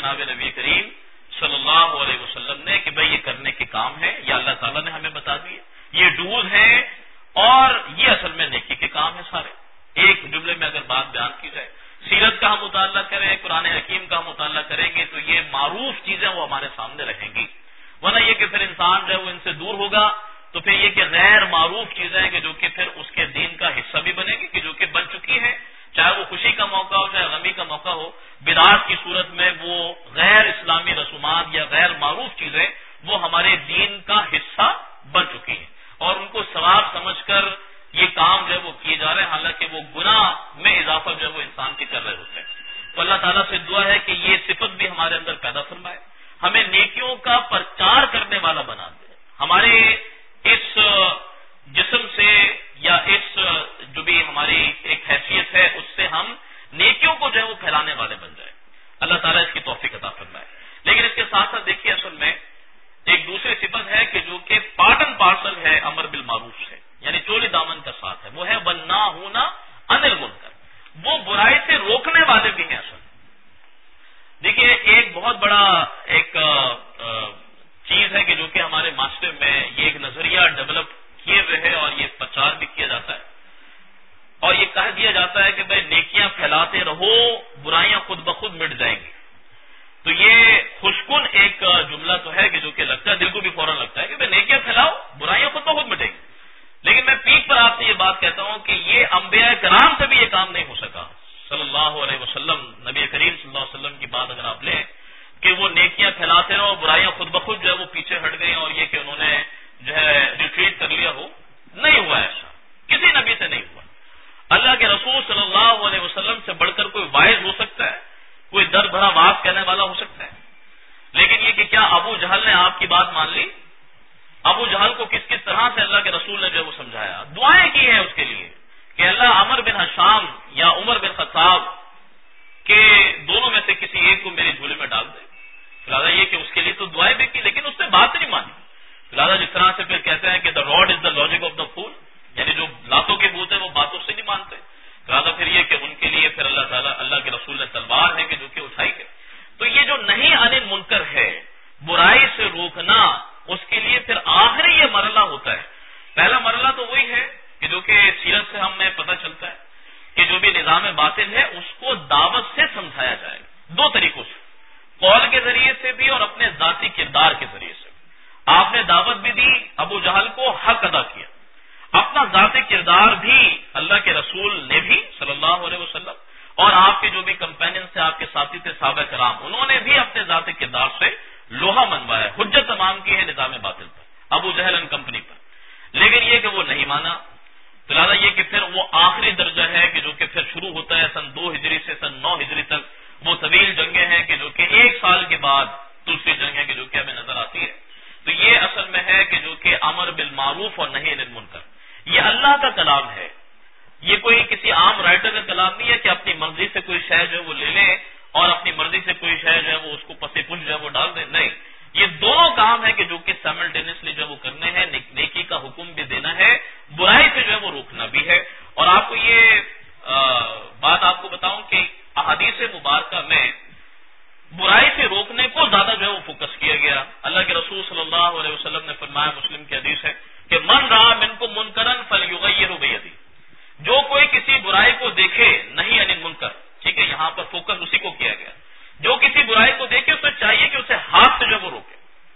جناب نبی کریم صلی اللہ علیہ وسلم نے کہ بھائی یہ کرنے کے کام ہے، یا اللہ تعالیٰ نے ہمیں بتا دیے، یہ ڈوز ہیں اور یہ اصل میں نیکی کے کام ہے سارے. ایک جملے میں اگر بات بیان کی جائے، سیرت کا ہم مطالعہ کریں، قرآن حکیم کا ہم مطالعہ کریں گے تو یہ معروف چیزیں وہ ہمارے سامنے رہیں گی، ورنہ یہ کہ پھر انسان جو ہے وہ ان سے دور ہوگا تو پھر یہ کہ غیر معروف چیزیں کہ جو کہ پھر اس کے دین کا حصہ بھی بنے گی، کہ جو کہ بن چکی ہیں، چاہے وہ خوشی کا موقع ہو چاہے غمی کا موقع ہو، بدعات کی صورت میں وہ غیر اسلامی رسومات یا غیر معروف چیزیں وہ ہمارے دین کا حصہ بن چکی ہیں اور ان کو ثواب سمجھ کر یہ کام جو ہے وہ کیے جا رہے ہیں، حالانکہ وہ گناہ میں اضافہ جو ہے وہ انسان کے کر رہے ہوتے ہیں. تو اللہ تعالیٰ سے دعا ہے کہ یہ صفت بھی ہمارے اندر پیدا فرمائے، ہمیں نیکیوں کا پرچار کرنے والا بنا دے، ہمارے اس جسم سے یا اس جو بھی ہماری ایک حیثیت ہے اس سے ہم نیکیوں کو جو ہے وہ پھیلانے والے بن جائیں. اللہ تعالیٰ اس کی توفیق عطا فرمائے. لیکن اس کے ساتھ ساتھ دیکھیے اصل میں ایک دوسری صفت ہے کہ جو کہ پارٹ اینڈ پارسل ہے امر بالمعروف سے، یعنی چولی دامن کا ساتھ ہے، وہ ہے ونّا ہونا انل منکر، وہ برائی سے روکنے والے بھی ہیں. اصل دیکھیے ایک بہت بڑا ایک چیز ہے کہ جو کہ ہمارے معاشرے میں یہ ایک نظریہ ڈیولپ کیے ہوئے ہے اور یہ پرچار بھی کیا جاتا ہے اور یہ کہہ دیا جاتا ہے کہ بھائی نیکیاں پھیلاتے رہو، برائیاں خود بخود مٹ جائیں گی. تو یہ خوشکن ایک جملہ تو ہے کہ جو کہ لگتا ہے، دل کو بھی فوراً لگتا ہے کہ بھائی نیکیاں پھیلاؤ برائیاں خود بخود مٹیں گی. لیکن میں پیٹ پر آپ سے یہ بات کہتا ہوں کہ یہ انبیاء کرام سے بھی یہ کام نہیں ہو سکا صلی اللہ علیہ وسلم. نبی کریم صلی اللہ علیہ وسلم کی بات اگر آپ لیں کہ وہ نیکیاں پھیلاتے رہو، برائیاں خود بخود جو ہے وہ پیچھے ہٹ گئی اور یہ کہ انہوں نے جو ہے ریٹریٹ کر لیا ہو، نہیں ہوا ایسا، کسی نبی سے نہیں ہوا. اللہ کے رسول صلی اللہ علیہ وسلم سے بڑھ کر کوئی واعظ ہو سکتا ہے، کوئی درد بھرا واز کہنے والا ہو سکتا ہے. لیکن یہ کہ کیا ابو جہل نے آپ کی بات مان لی؟ ابو جہل کو کس کس طرح سے اللہ کے رسول نے جو وہ سمجھایا، دعائیں کی ہیں اس کے لیے کہ اللہ عمر بن حشام یا عمر بن خطاب کے دونوں میں سے کسی ایک کو میری جھولے میں ڈال دے. لہٰذا یہ کہ اس کے لیے تو دعائیں بھی کی لیکن اس نے بات نہیں مانی. لہٰذا جس طرح سے پھر کہتے ہیں کہ the rod is the logic of the fool, یعنی جو لاتوں کے بوتے وہ باتوں سے نہیں مانتے. لہٰذا پھر یہ کہ ان کے لیے پھر اللہ تعالیٰ اللہ کے رسول نے تلوار ہے کہ جو کہ اٹھائی گئی. تو یہ جو نہیں انل منکر ہے، برائی سے روکنا، اس کے لیے پھر آخری یہ مرحلہ ہوتا ہے. پہلا مرحلہ تو وہی ہے کہ جو کہ سیرت سے ہمیں پتہ چلتا ہے کہ جو بھی نظام باطل ہے اس کو دعوت سے سمجھایا جائے دو طریقوں سے، قول کے ذریعے سے بھی اور اپنے ذاتی کردار کے ذریعے سے. آپ نے دعوت بھی دی، ابو جہل کو حق ادا کیا، اپنا ذاتی کردار بھی اللہ کے رسول نے بھی صلی اللہ علیہ وسلم اور آپ کے جو بھی کمپینین تھے، آپ کے ساتھی تھے صحابہ کرام، انہوں نے بھی اپنے ذاتی کردار سے لوہا منوایا، حجت تمام کی ہے نظام باطل پر، ابو جہل اینڈ کمپنی پر. لیکن یہ کہ وہ نہیں مانا، تو لہٰذا یہ کہ پھر وہ آخری درجہ ہے کہ جو کہ پھر شروع ہوتا ہے سن دو ہجری سے سن نو ہجری تک. وہ طویل جنگیں ہیں کہ جو کہ ایک سال کے بعد دوسری جنگ ہے کہ جو کہ ہمیں نظر آتی ہے. تو یہ اصل میں ہے کہ جو کہ امر بالمعروف اور نہی عن المنکر، یہ اللہ کا کلام ہے، یہ کوئی کسی عام رائٹر کا کلام نہیں ہے کہ اپنی مرضی سے کوئی شے جو ہے وہ لے لیں اور اپنی مرضی سے کوئی شے جو ہے وہ اس کو پس پش جو ہے وہ ڈال دیں. نہیں، یہ دونوں کام ہے کہ جو کہ سائملٹینیسلی جو وہ کرنے ہیں، نیکی کا حکم بھی دینا ہے، برائی سے جو ہے وہ روکنا بھی ہے. اور آپ کو یہ بات آپ کو بتاؤں کہ احادیث مبارکہ میں برائی سے روکنے کو زیادہ جو ہے وہ فوکس کیا گیا. اللہ کے رسول صلی اللہ علیہ وسلم نے فرمایا، مسلم کی حدیث ہے کہ من رأى منکم منکرا فلیغیرہ بیدہ، جو کوئی کسی برائی کو دیکھے، نہیں عن المنکر، ٹھیک ہے، یہاں پر فوکس اسی کو کیا گیا، جو کسی برائی کو دیکھے اسے چاہیے کہ اسے ہاتھ سے جو وہ روکے،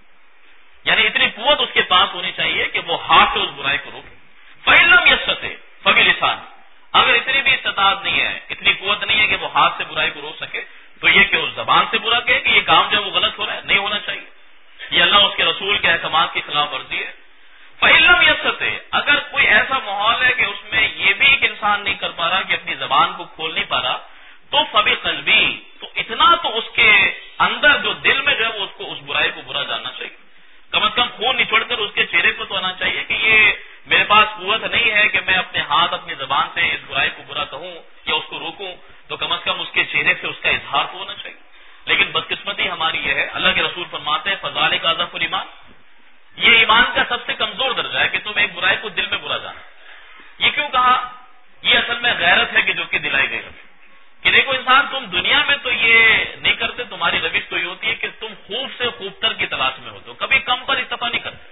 یعنی اتنی قوت اس کے پاس ہونی چاہیے کہ وہ ہاتھ سے اس برائی کو روکے. فإن لم یستطع فبلسان، اگر اتنی بھی استطاعت نہیں ہے، اتنی قوت نہیں ہے کہ وہ ہاتھ سے برائی کو روک سکے، تو یہ کہ اس زبان سے برا کہے کہ یہ کام جو ہے وہ غلط ہو رہا ہے، نہیں ہونا چاہیے، یہ اللہ اس کے رسول کے احکامات کی خلاف ورزی ہے. فإن لم یستطع، اگر کوئی ایسا ماحول ہے کہ اس میں یہ بھی ایک انسان نہیں کر پا رہا کہ اپنی زبان کو کھول نہیں پا رہا، تو فبقلبی، تو اتنا تو اس کے اندر جو دل میں جو ہے وہ اس کو اس برائی کو برا جاننا چاہیے. کم از کم خون نچوڑ کر اس کے چہرے پر تو آنا چاہیے کہ یہ میرے پاس قوت نہیں ہے کہ میں اپنے ہاتھ اپنی زبان سے اس برائی کو برا کہوں یا اس کو روکوں، تو کم از کم اس کے چہرے سے اس کا اظہار تو ہونا چاہیے. لیکن بدقسمتی ہماری یہ ہے، اللہ کے رسول فرماتے ہیں فذالک اضعف الایمان، یہ ایمان کا سب سے کمزور درجہ ہے کہ تم ایک برائی کو دل میں برا جانا. یہ کیوں کہا؟ یہ اصل میں غیرت ہے کہ جو کہ دلائی گئی ہمیں. کہ دیکھو انسان تم دنیا میں تو یہ نہیں کرتے، تمہاری روش تو یہ ہوتی ہے کہ تم خوب سے خوب تر کی تلاش میں ہوتے ہو، کبھی کم پر اتفاق نہیں کرتے۔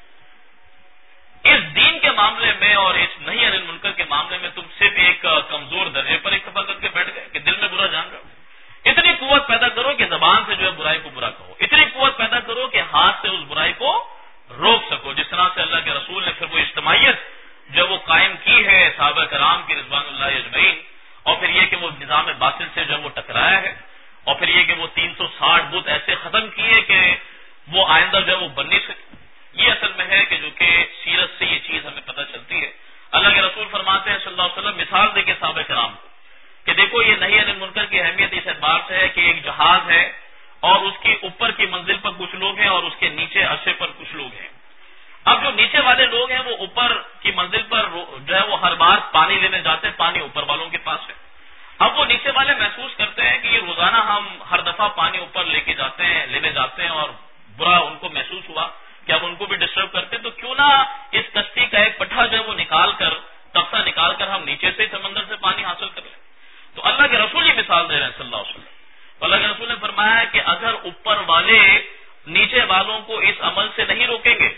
اس دین کے معاملے میں اور اس نہی عن المنکر کے معاملے میں تم صرف ایک کمزور درجے پر اتفاق کر کے بیٹھ گئے کہ دل میں برا جان رہے ہو۔ اتنی قوت پیدا کرو کہ زبان سے جو ہے برائی کو برا کہو، اتنی قوت پیدا کرو کہ ہاتھ سے اس برائی کو روک سکو، جس طرح سے اللہ کے رسول نے پھر وہ اجتماعیت جو وہ قائم کی ہے صحابہ کرام کی رضوان اللہ اجمعین، اور پھر یہ کہ وہ نظام باطل سے جو وہ ٹکرایا ہے، اور پھر یہ کہ وہ تین سو ساٹھ بت ایسے ختم کیے کہ وہ آئندہ جو ہے وہ بن نہیں سکے۔ یہ اصل میں ہے کہ جو کہ سیرت سے یہ چیز ہمیں پتہ چلتی ہے۔ اللہ کے رسول فرماتے ہیں صلی اللہ علیہ وسلم، مثال دے کے صحابہ کرام کو کہ دیکھو یہ نہی عن المنکر کی اہمیت اس اعتبار سے ہے کہ ایک جہاز ہے اور اس کی اوپر کی منزل پر کچھ لوگ ہیں اور اس کے نیچے عرصے پر کچھ لوگ ہیں۔ اب جو نیچے والے لوگ ہیں وہ اوپر کی منزل پر جو ہے وہ ہر بار پانی لینے جاتے ہیں، پانی اوپر والوں کے پاس ہے۔ اب وہ نیچے والے محسوس کرتے ہیں کہ یہ روزانہ ہم ہر دفعہ پانی اوپر لے کے جاتے ہیں لینے جاتے ہیں اور برا ان کو محسوس ہوا کہ اب ان کو بھی ڈسٹرب کرتے، تو کیوں نہ اس کشتی کا ایک پٹھا جو ہے وہ نکال کر تختہ نکال کر ہم نیچے سے سمندر سے پانی حاصل کر لیں۔ تو اللہ کے رسول یہ مثال دے رہے ہیں صلی اللہ علیہ وسلم۔ تو اللہ کے رسول نے فرمایا ہے کہ اگر اوپر والے نیچے والوں کو اس عمل سے نہیں روکیں گے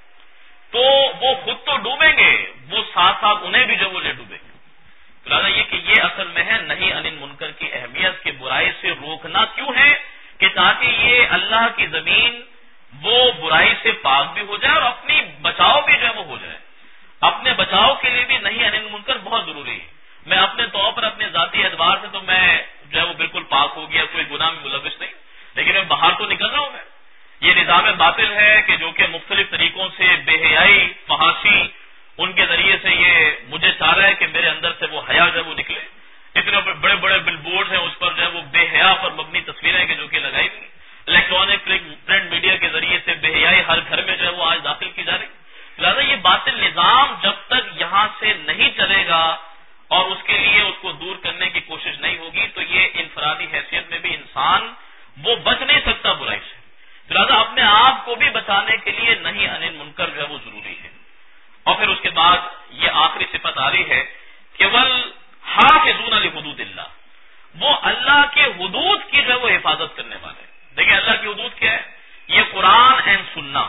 تو وہ خود تو ڈوبیں گے، وہ ساتھ ساتھ انہیں بھی جو وہ لے ڈوبیں گے۔ لہٰذا یہ کہ یہ اصل میں ہے نہی عن المنکر کی اہمیت کے برائی سے روکنا کیوں ہے کہ تاکہ یہ اللہ کی زمین وہ برائی سے پاک بھی ہو جائے اور اپنی بچاؤ بھی جو ہے وہ ہو جائے۔ اپنے بچاؤ کے لیے بھی نہی عن المنکر بہت ضروری ہے۔ میں اپنے طور پر اپنے ذاتی اعتبار سے تو میں جو ہے وہ بالکل پاک ہو گیا، کوئی گناہ میں ملوث نہیں، لیکن میں باہر تو نکل رہا ہوں۔ میں یہ نظام باطل ہے کہ جو کہ مختلف طریقوں سے بے حیائی، فحاشی، ان کے ذریعے سے یہ مجھے چاہ رہا ہے کہ میرے اندر سے وہ حیا جو ہے وہ نکلے۔ اتنے بڑے بڑے بل بورڈ ہیں، اس پر جو ہے وہ بے حیا پر مبنی تصویریں کہ جو کہ لگائی گئی، الیکٹرانک پرنٹ میڈیا کے ذریعے سے بے حیائی ہر گھر میں جو ہے وہ آج داخل کی جا رہی۔ لہٰذا یہ باطل نظام جب تک یہاں سے نہیں چلے گا اور اس کے لیے اس کو دور کرنے کی کوشش نہیں ہوگی تو یہ انفرادی حیثیت میں بھی انسان وہ بچ نہیں سکتا برائی سے۔ لہٰذا اپنے آپ کو بھی بچانے کے لیے نہی عن المنکر جو ہے وہ ضروری ہے۔ اور پھر اس کے بعد یہ آخری صفت آ رہی ہے کہ ول حافظون لحدود اللہ، وہ اللہ کے حدود کی جو ہے وہ حفاظت کرنے والے۔ دیکھیں اللہ کی حدود کیا ہے؟ یہ قرآن اینڈ سننا،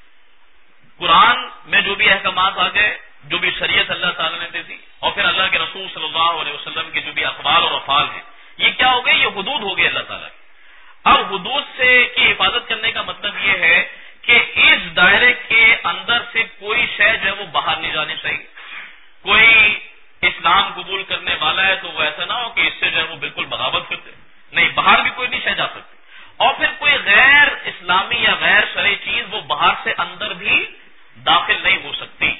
قرآن میں جو بھی احکامات آ گئے، جو بھی شریعت اللہ تعالیٰ نے دے دی، اور پھر اللہ کے رسول صلی اللہ علیہ وسلم کے جو بھی اقوال اور افعال ہیں، یہ کیا ہو گئے؟ یہ حدود ہو گئے اللہ تعالیٰ کی۔ اب حدود سے کی حفاظت کرنے کا مطلب یہ ہے کہ اس دائرے کے اندر سے کوئی شے جو ہے وہ باہر نہیں جانی چاہیے۔ کوئی اسلام قبول کرنے والا ہے تو وہ ایسا نہ ہو کہ اس سے جو ہے وہ بالکل بغاوت کرتے، نہیں، باہر بھی کوئی نہیں شے جا سکتی۔ اور پھر کوئی غیر اسلامی یا غیر شرعی چیز وہ باہر سے اندر بھی داخل نہیں ہو سکتی۔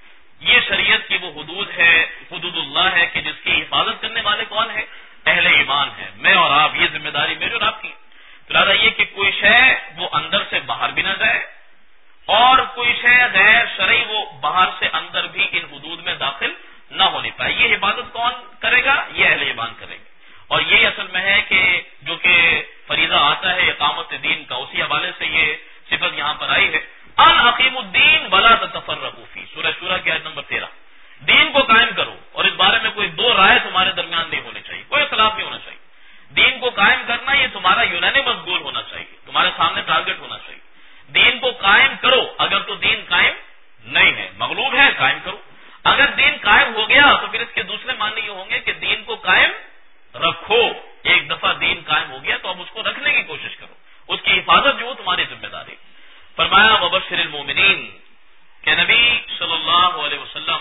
یہ شریعت کی وہ حدود ہے، حدود اللہ ہے کہ جس کی حفاظت کرنے والے کون ہیں؟ اہل ایمان ہیں، میں اور آپ، یہ ذمہ داری میری اور آپ کی۔ لہٰذا یہ کہ کوئی شے وہ اندر سے باہر بھی نہ جائے اور کوئی شے غیر شرعی وہ باہر سے اندر بھی ان حدود میں داخل نہ ہونی پائے۔ یہ حفاظت کون کرے گا؟ یہ اہل ایمان کرے گا۔ اور یہی اصل میں ہے کہ جو کہ فریضہ آتا ہے اقامت دین کا، اسی حوالے سے یہ صفت یہاں پر آئی ہے، ان اقیموا الدین ولا تتفرقوا فیہ، سورہ شورى کی آیت نمبر تیرہ۔ دین کو قائم کرو اور اس بارے میں کوئی دو رائے تمہارے درمیان نہیں ہونے چاہیے، کوئی اختلاف نہیں ہونا چاہیے۔ دین کو قائم کرنا یہ تمہارا یونانیمس گول ہونا چاہیے، تمہارے سامنے ٹارگٹ ہونا چاہیے۔ دین کو قائم کرو، اگر تو دین قائم نہیں ہے، مغلوب ہے، قائم کرو۔ اگر دین قائم ہو گیا تو پھر اس کے دوسرے معنی یہ ہوں گے کہ دین کو قائم رکھو۔ ایک دفعہ دین قائم ہو گیا تو اب اس کو رکھنے کی کوشش کرو، اس کی حفاظت جو تمہاری ذمہ داری۔ فرمایا وبشر المومنین کہ نبی صلی اللہ علیہ وسلم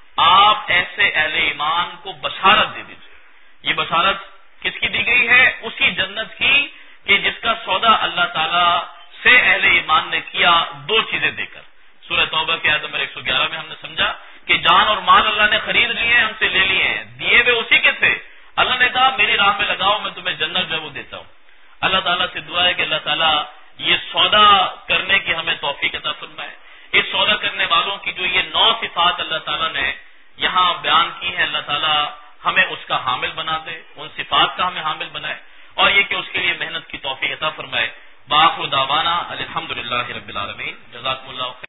آپ ایسے اہل ایمان کو بشارت دے دیجیے۔ یہ بشارت کس کی دی گئی ہے؟ اسی جنت کی کہ جس کا سودا اللہ تعالیٰ سے اہل ایمان نے کیا دو چیزیں دے کر۔ سورہ توبہ کے آیت نمبر ایک سو گیارہ میں ہم نے سمجھا کہ جان اور مال اللہ نے خرید لیے ہیں، ہم سے لے لیے ہیں، دیے ہوئے اسی کے تھے۔ اللہ نے کہا میری راہ میں لگاؤ، میں تمہیں جنت جو ہے وہ دیتا ہوں۔ اللہ تعالیٰ سے دعا ہے کہ اللہ تعالیٰ یہ سودا کرنے کی ہمیں توفیق عطا فرمائے۔ اس سودا کرنے والوں کی جو یہ نو صفات اللہ تعالیٰ نے یہاں بیان کی ہیں، اللہ تعالیٰ ہمیں اس کا حامل بنا دے، ان صفات کا ہمیں حامل بنائے، اور یہ کہ اس کے لیے محنت کی توفیق عطا فرمائے۔ وآخر دعوانا الحمدللہ رب العالمین۔ جزاکم اللہ خیر۔